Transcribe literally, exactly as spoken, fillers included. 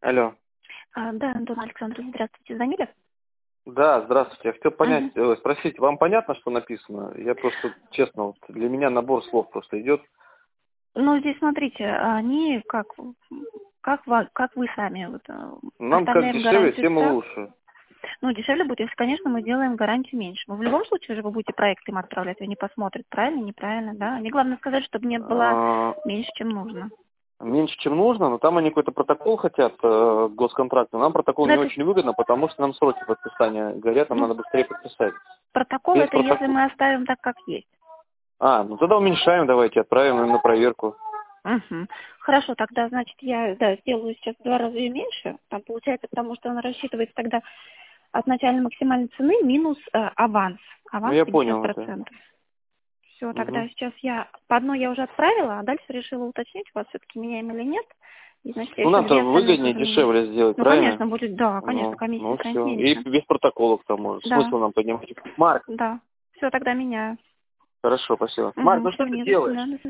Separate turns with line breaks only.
Алло.
А, да, Антон Александрович, здравствуйте. Звонили?
Да, здравствуйте. Я хотел понять,
Мгм.
э, спросить, вам понятно, что написано? Я просто, честно, вот для меня набор слов просто идет.
Ну, здесь смотрите, они как, как, вы, как вы сами вот, э,
Нам как
оставляем
дешевле,
гарантию
тем и
так.
лучше.
Ну, дешевле будет, если, конечно, мы делаем гарантию меньше. Но в любом случае же вы будете проект им отправлять, они посмотрят, правильно, неправильно, да. Они главное сказать, чтобы не было
А,
меньше, чем нужно.
меньше, чем нужно, но там они какой-то протокол хотят, э, госконтракта. Нам протокол
Но
не
это,
очень выгодно, потому что нам сроки подписания горят, нам
ну,
надо быстрее подписать.
протокол
Без
это если
протокола.
мы оставим так, как есть.
А, ну тогда уменьшаем, давайте, отправим им на проверку.
Угу. Хорошо, тогда, значит, я, да, сделаю сейчас в два раза ее меньше. Там получается, потому что она рассчитывается тогда от начальной максимальной цены минус э, аванс.
Ну,
Аванс
я
пятьдесят
понял это.
процентов. Все, тогда
Угу.
сейчас я по одной я уже отправила, а дальше решила уточнить, у вас все-таки меняем или нет. И, значит, я
Ну,
еще
нам-то
две остальные
выгоднее,
тоже меняю.
дешевле сделать,
Ну,
правильно?
конечно, будет, да, конечно,
Ну,
комиссия
ну
станет
все. И
меньше.
без протоколов к тому же.
Да,
Смысл нам поднимать. Марк,
да. Все, тогда меняю.
хорошо, спасибо. Марк,
Угу,
ну что
все,
ты
не за что,
делаешь?
да, до